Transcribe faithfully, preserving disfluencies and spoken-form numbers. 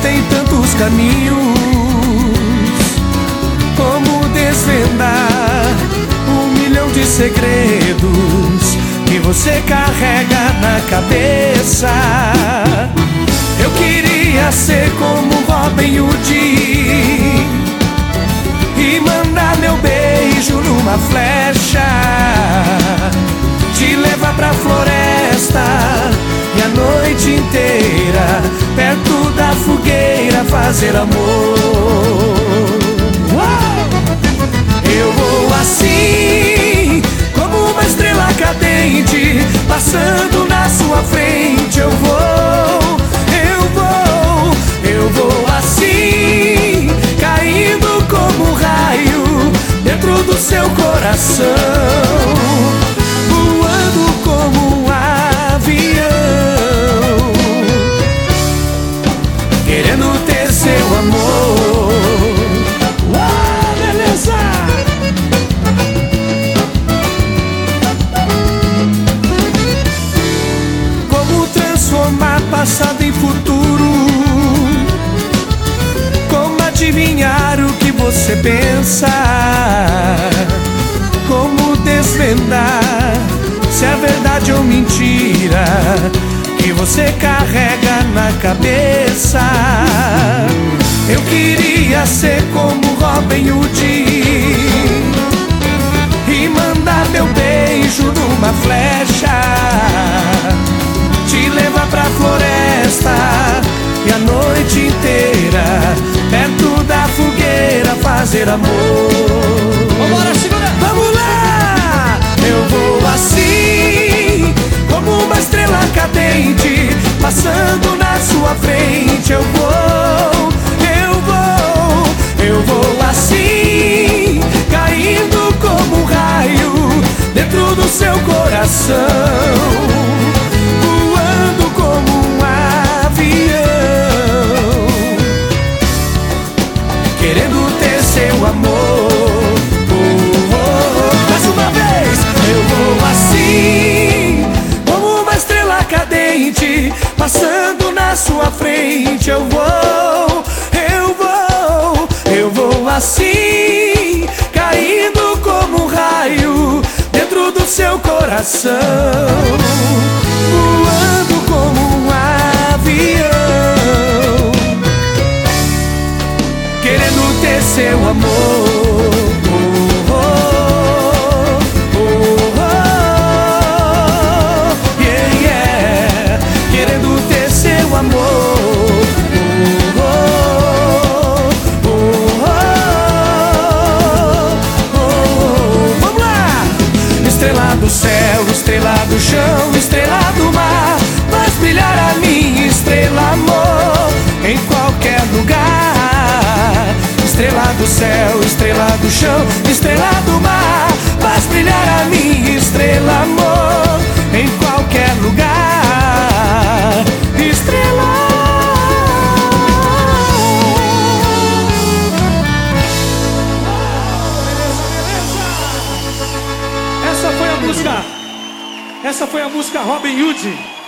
existem tantos caminhos. Como desvendar um milhão de segredos que você carrega na cabeça? Eu queria ser como Robin Hood e mandar meu beijo numa flecha, te levar pra floresta e a noite inteira perto da fogueira fazer amor. Eu vou assim, como uma estrela cadente, passando na sua frente. Eu vou, eu vou, eu vou assim, caindo como um raio dentro do seu coração, voando como um avião, querendo ter seu amor. Uau, beleza! Como transformar passado em futuro? Como adivinhar o que você pensa? Como desvendar se é verdade ou mentira que você carrega na cabeça? Eu queria ser como Robin Hood e mandar meu beijo numa flecha, te levar pra floresta e a noite inteira perto da fogueira fazer amor. Vambora, segura! Vamos lá! Eu vou assim, como uma estrela cadente, passando na sua frente. Eu vou, eu vou, eu vou assim, caindo como um raio dentro do seu coração, voando como um avião, querendo ter seu amor. Oh, oh, oh. Mais uma vez, eu vou assim, como uma estrela cadente, passando na sua frente. Eu vou, eu vou, eu vou assim, caindo como um raio dentro do seu coração, voando como um avião, querendo ter seu amor. Oh, oh, oh, oh, yeah, yeah. Querendo ter seu amor. Oh, oh, oh, oh, oh. Vamos lá! Estrela do céu, estrela do chão, estrela do mar, faz brilhar a minha estrela, amor, em qualquer lugar. Estrela do céu, estrela do chão, estrela do mar, faz brilhar a minha estrela, amor, em qualquer lugar. Estrela. Essa foi a música. Essa foi a música Robin Hood.